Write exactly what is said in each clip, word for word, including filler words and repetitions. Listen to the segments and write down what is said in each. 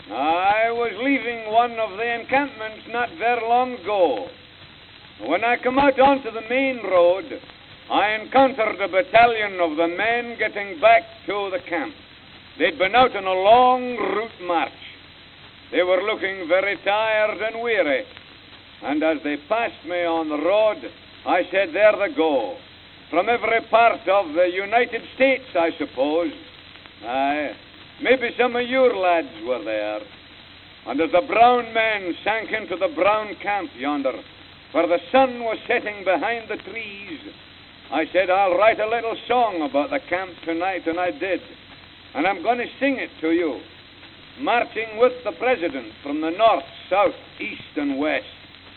I was leaving one of the encampments not very long ago. When I come out onto the main road, I encountered a battalion of the men getting back to the camp. They'd been out on a long route march. They were looking very tired and weary, and as they passed me on the road, I said, there they go. From every part of the United States, I suppose. Aye, maybe some of your lads were there. And as the brown men sank into the brown camp yonder, where the sun was setting behind the trees, I said, I'll write a little song about the camp tonight, and I did. And I'm going to sing it to you, marching with the President from the north, south, east, and west.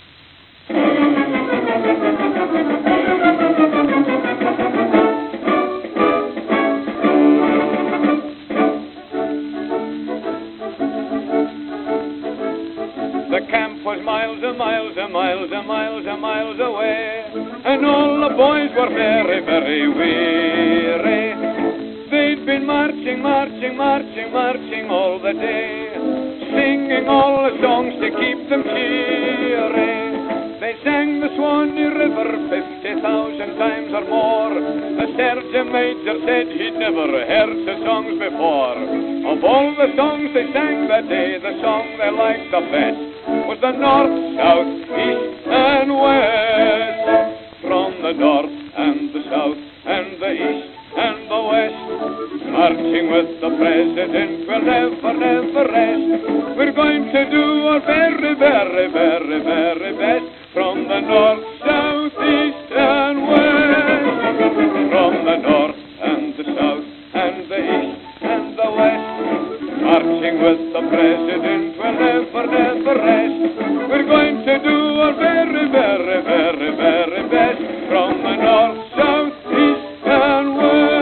The camp was miles and miles and miles and miles and miles away, and all the boys were very, very weary. They'd been marching, marching, marching, marching all the day, singing all the songs to keep them cheery. They sang the Swanee River fifty thousand times or more. The sergeant major said he'd never heard the songs before. Of all the songs they sang that day, the song they liked the best was the north, south, east, and west. From the north and the south and the east and the west, marching with the President, we'll never, never rest. We're going to do our very, very, very, very best. From the north, south, east, and west. From the north and the south and the east and the west, marching with the President, we'll never, never rest. We're going to do our very, very, very, very best. From the north, south, east, and west.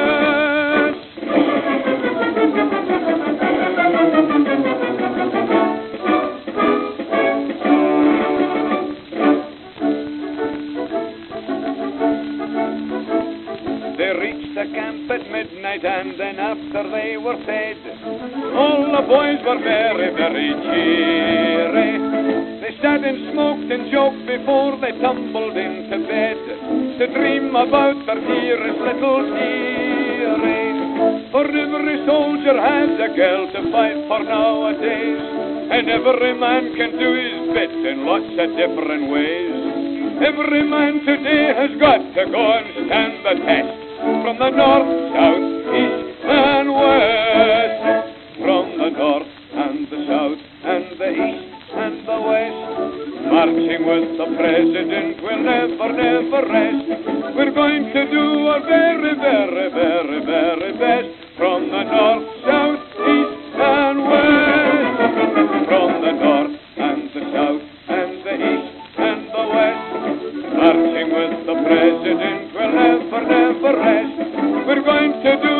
They reached the camp at midnight, and then after they were fed, all the boys were very, very cheery. They sat and smoked and joked before they tumbled into bed, to dream about their dearest little dearie. For every soldier has a girl to fight for nowadays, and every man can do his bit in lots of different ways. Every man today has got to go and stand the test. From the north, south, east, and west. From the north and the south and the east and the west, marching with the President, we'll never, never rest. We're going to do our very, very, very, very best. From the north, south, east, and west. From the north and the south and the east and the west, marching with the President, we'll never, never rest. We're going to do